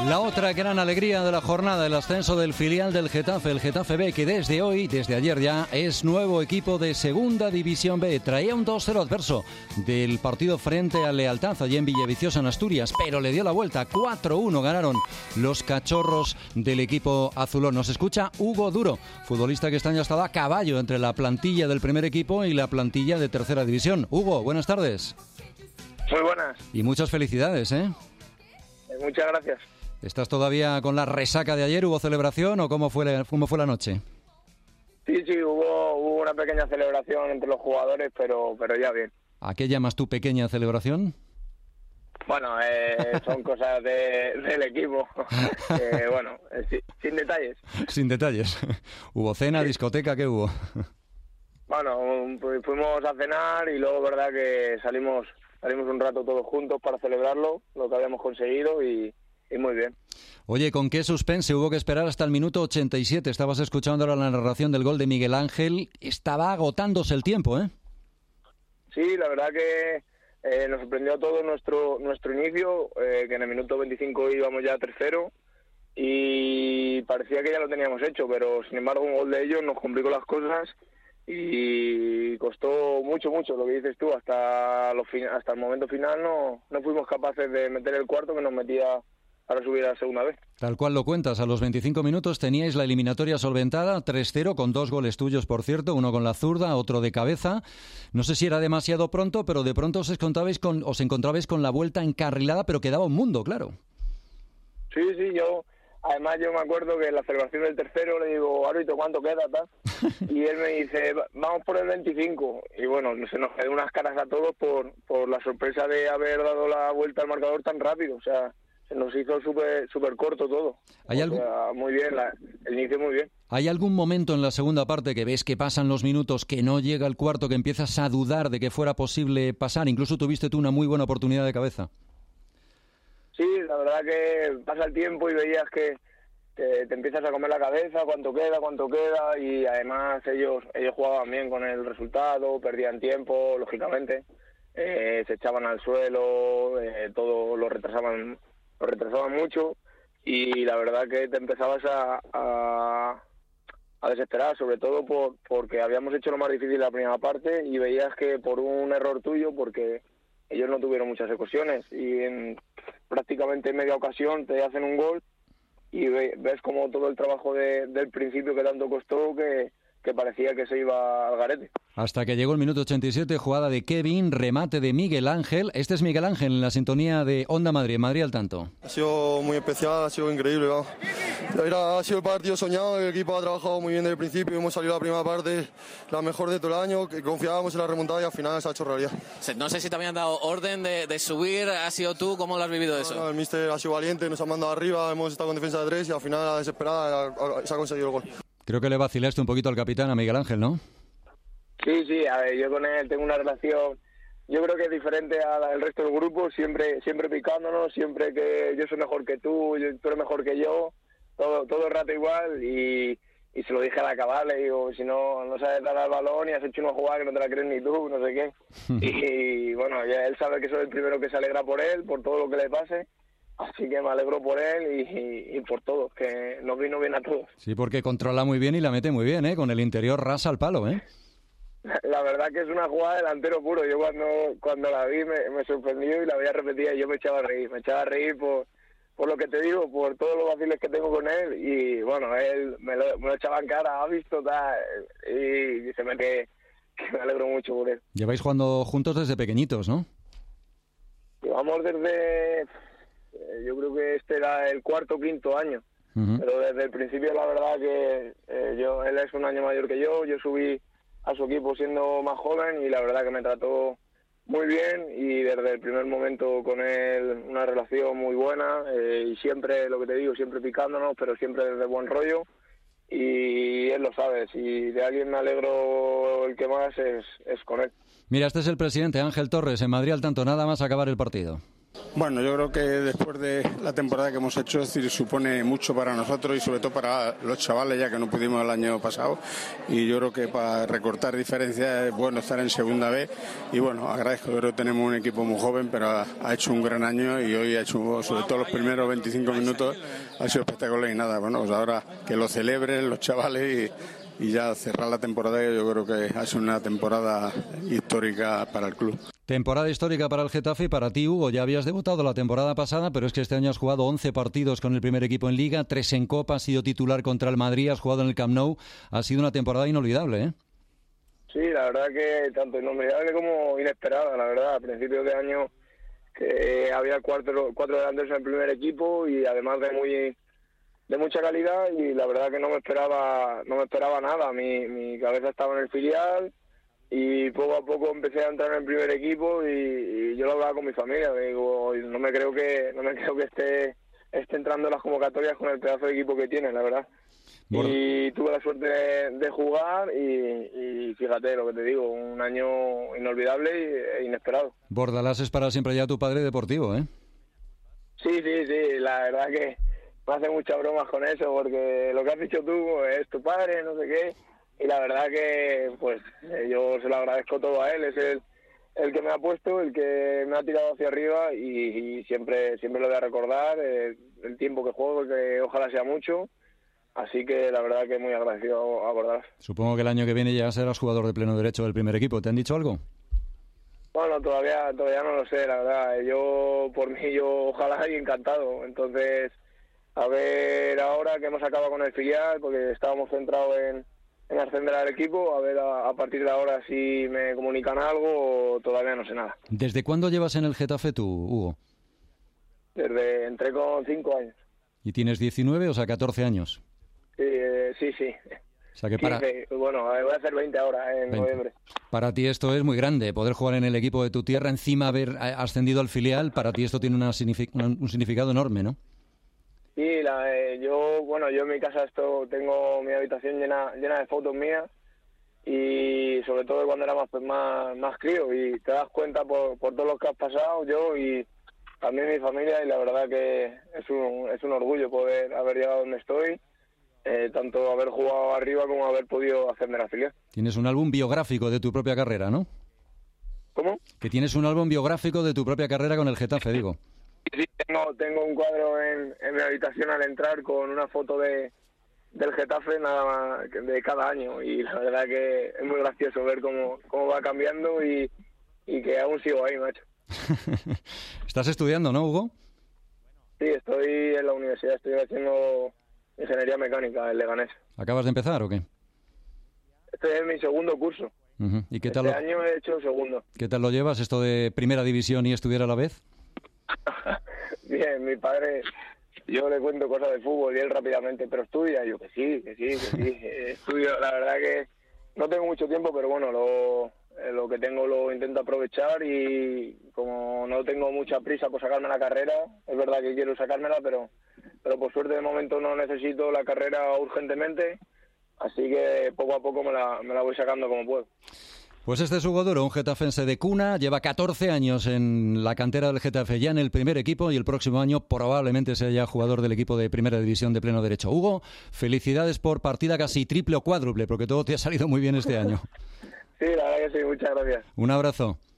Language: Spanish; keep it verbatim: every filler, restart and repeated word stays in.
La otra gran alegría de la jornada, el ascenso del filial del Getafe, el Getafe B, que desde hoy, desde ayer ya, es nuevo equipo de Segunda División B. Traía un dos cero adverso del partido frente a Lealtad, allí en Villaviciosa, en Asturias, pero le dio la vuelta. cuatro uno ganaron los cachorros del equipo azulón. Nos escucha Hugo Duro, futbolista que este año ha estado a caballo entre la plantilla del primer equipo y la plantilla de Tercera División. Hugo, buenas tardes. Muy buenas. Y muchas felicidades, ¿eh? Muchas gracias. ¿Estás todavía con la resaca de ayer? ¿Hubo celebración o cómo fue la, cómo fue la noche? Sí, sí, hubo, hubo una pequeña celebración entre los jugadores, pero, pero ya bien. ¿A qué llamas tu pequeña celebración? Bueno, eh, son cosas de, del equipo. eh, bueno, eh, sin, sin detalles. Sin detalles. ¿Hubo cena, sí. discoteca? ¿Qué hubo? Bueno, pues fuimos a cenar y luego, verdad, que salimos, salimos un rato todos juntos para celebrarlo, lo que habíamos conseguido y... Y muy bien. Oye, ¿con qué suspense? Hubo que esperar hasta el minuto ochenta y siete. Estabas escuchando ahora la narración del gol de Miguel Ángel. Estaba agotándose el tiempo, ¿eh? Sí, la verdad que eh, nos sorprendió a todos nuestro nuestro inicio, eh, que en el minuto veinticinco íbamos ya a tercero y parecía que ya lo teníamos hecho, pero sin embargo un gol de ellos nos complicó las cosas y costó mucho, mucho, lo que dices tú. Hasta, los fin- hasta el momento final no, no fuimos capaces de meter el cuarto que nos metía para subir a la segunda vez. Tal cual lo cuentas, a los veinticinco minutos teníais la eliminatoria solventada, tres cero, con dos goles tuyos, por cierto, uno con la zurda, otro de cabeza. No sé si era demasiado pronto, pero de pronto os encontrabais con, os encontrabais con la vuelta encarrilada, pero quedaba un mundo, claro. Sí, sí, yo... Además, yo me acuerdo que en la celebración del tercero le digo, árbitro, ¿cuánto queda? Tal? Y él me dice, vamos por el veinticinco. Y bueno, se nos quedó unas caras a todos por, por la sorpresa de haber dado la vuelta al marcador tan rápido. O sea, se nos hizo súper súper corto todo. ¿Hay o algún... sea, muy bien, la, el inicio muy bien. ¿Hay algún momento en la segunda parte que ves que pasan los minutos, que no llega el cuarto, que empiezas a dudar de que fuera posible pasar? Incluso tuviste tú una muy buena oportunidad de cabeza. Sí, la verdad que pasa el tiempo y veías que te, te empiezas a comer la cabeza, cuánto queda, cuánto queda, y además ellos ellos jugaban bien con el resultado, perdían tiempo, lógicamente, eh, se echaban al suelo, eh, todo lo retrasaban, lo retrasaban mucho, y la verdad que te empezabas a, a, a desesperar, sobre todo por porque habíamos hecho lo más difícil la primera parte y veías que por un error tuyo, porque ellos no tuvieron muchas ocasiones y en prácticamente media ocasión te hacen un gol y ve, ves como todo el trabajo de, del principio que tanto costó que, que parecía que se iba al garete. Hasta que llegó el minuto ochenta y siete, jugada de Kevin, remate de Miguel Ángel. Este es Miguel Ángel en la sintonía de Onda Madrid, Madrid al tanto. Ha sido muy especial, ha sido increíble. ¿no? Era, ha sido el partido soñado, el equipo ha trabajado muy bien desde el principio, hemos salido la primera parte la mejor de todo el año, que confiábamos en la remontada y al final se ha hecho realidad. No sé si te habían dado orden de, de subir, ¿has sido tú? ¿Cómo lo has vivido eso? No, no, el míster ha sido valiente, nos ha mandado arriba, hemos estado con defensa de tres y al final, a la desesperada, se ha conseguido el gol. Creo que le vacilaste un poquito al capitán, a Miguel Ángel, ¿no? Sí, sí, a ver, yo con él tengo una relación, yo creo que es diferente a la del resto del grupo, siempre siempre picándonos, siempre que yo soy mejor que tú, yo, tú eres mejor que yo, todo todo el rato igual, y, y se lo dije al acabar, le digo, si no no sabes dar al balón y has hecho una jugada que no te la crees ni tú, no sé qué. y, y bueno, ya él sabe que soy el primero que se alegra por él, por todo lo que le pase. Así que me alegro por él y, y, y por todos, que nos vino bien a todos. Sí, porque controla muy bien y la mete muy bien, ¿eh? Con el interior rasa al palo, ¿eh? La verdad que es una jugada delantero puro. Yo cuando cuando la vi me, me sorprendió y la veía repetida y yo me echaba a reír. Me echaba a reír por, por lo que te digo, por todos los vaciles que tengo con él. Y bueno, él me lo, me lo echaba en cara, ha visto tal, y se me que, que me alegro mucho por él. Lleváis jugando juntos desde pequeñitos, ¿no? Llevamos desde... Yo creo que este era el cuarto o quinto año. Uh-huh. Pero desde el principio la verdad que eh, yo él es un año mayor que yo. Yo subí a su equipo siendo más joven y la verdad que me trató muy bien y desde el primer momento con él una relación muy buena eh, y siempre, lo que te digo, siempre picándonos, pero siempre desde buen rollo y él lo sabe. Si de alguien me alegro el que más es, es con él. Mira, este es el presidente Ángel Torres en Madrid al tanto, nada más acabar el partido. Bueno, yo creo que después de la temporada que hemos hecho, es decir, supone mucho para nosotros y sobre todo para los chavales, ya que no pudimos el año pasado, y yo creo que para recortar diferencias es bueno estar en segunda B, y bueno, agradezco, creo que tenemos un equipo muy joven, pero ha, ha hecho un gran año y hoy ha hecho, sobre todo los primeros veinticinco minutos, ha sido espectacular y nada, bueno, pues ahora que lo celebren los chavales y, y ya cerrar la temporada, que yo creo que ha sido una temporada histórica para el club. Temporada histórica para el Getafe y para ti, Hugo. Ya habías debutado la temporada pasada, pero es que este año has jugado once partidos con el primer equipo en Liga, tres en Copa, has sido titular contra el Madrid, has jugado en el Camp Nou. Ha sido una temporada inolvidable, ¿eh? Sí, la verdad que tanto inolvidable como inesperada, la verdad. A principios de año que había cuatro, cuatro delanteros en el primer equipo y además de muy de mucha calidad, y la verdad que no me esperaba no me esperaba nada. Mi, mi cabeza estaba en el filial y poco a poco empecé a entrar en el primer equipo y, y yo lo hablaba con mi familia. Digo, no me creo que no me creo que esté esté entrando en las convocatorias con el pedazo de equipo que tiene, la verdad. Bueno. Y tuve la suerte de, de jugar y, y fíjate lo que te digo, un año inolvidable e inesperado. Bordalás es para siempre ya tu padre deportivo, ¿eh? Sí, sí, sí, la verdad que me hace muchas bromas con eso, porque lo que has dicho tú es tu padre, no sé qué. Y la verdad que pues yo se lo agradezco todo a él, es el, el que me ha puesto, el que me ha tirado hacia arriba y, y siempre siempre lo voy a recordar, el, el tiempo que juego, que ojalá sea mucho, así que la verdad que muy agradecido a Bordalás. Supongo que el año que viene ya serás jugador de pleno derecho del primer equipo, ¿te han dicho algo? Bueno, todavía todavía no lo sé, la verdad, yo por mí yo ojalá y encantado, entonces a ver ahora que hemos acabado con el filial, porque estábamos centrados en en ascender al equipo, a ver a, a partir de ahora si me comunican algo o todavía no sé nada. ¿Desde cuándo llevas en el Getafe tú, Hugo? Desde, entré con cinco años. ¿Y tienes diecinueve, o sea, catorce años? Sí, eh, sí, sí. O sea que para... quince, bueno, voy a hacer veinte ahora, en veinte. Noviembre. Para ti esto es muy grande, poder jugar en el equipo de tu tierra, encima haber ascendido al filial, para ti esto tiene una signific- un significado enorme, ¿no? Sí, la, eh, yo, bueno, yo en mi casa esto tengo mi habitación llena llena de fotos mías y sobre todo cuando era más más, más crío, y te das cuenta por, por todo lo que has pasado yo y también mi familia, y la verdad que es un, es un orgullo poder haber llegado donde estoy, eh, tanto haber jugado arriba como haber podido ascender a filial. Tienes un álbum biográfico de tu propia carrera, ¿no? ¿Cómo? Que tienes un álbum biográfico de tu propia carrera con el Getafe, digo. Sí, tengo, tengo un cuadro en, en mi habitación al entrar con una foto de del Getafe nada más de cada año, y la verdad que es muy gracioso ver cómo, cómo va cambiando y, y que aún sigo ahí, macho. ¿Estás estudiando, no, Hugo? Sí, estoy en la universidad, estoy haciendo ingeniería mecánica en Leganés. ¿Acabas de empezar o qué? Estoy en mi segundo curso. Uh-huh. ¿Y qué tal este lo... año he hecho segundo. ¿Qué tal lo llevas, esto de primera división y estudiar a la vez? Bien, mi padre, yo le cuento cosas de fútbol y él rápidamente, pero estudia, yo que sí, que sí, que sí, estudio, la verdad que no tengo mucho tiempo, pero bueno, lo, lo que tengo lo intento aprovechar, y como no tengo mucha prisa por sacarme la carrera, es verdad que quiero sacármela, pero, pero por suerte de momento no necesito la carrera urgentemente, así que poco a poco me la, me la voy sacando como puedo. Pues este es Hugo Duro, un getafense de cuna, lleva catorce años en la cantera del Getafe, ya en el primer equipo, y el próximo año probablemente sea ya jugador del equipo de primera división de pleno derecho. Hugo, felicidades por partida casi triple o cuádruple, porque todo te ha salido muy bien este año. Sí, la verdad que sí, muchas gracias. Un abrazo.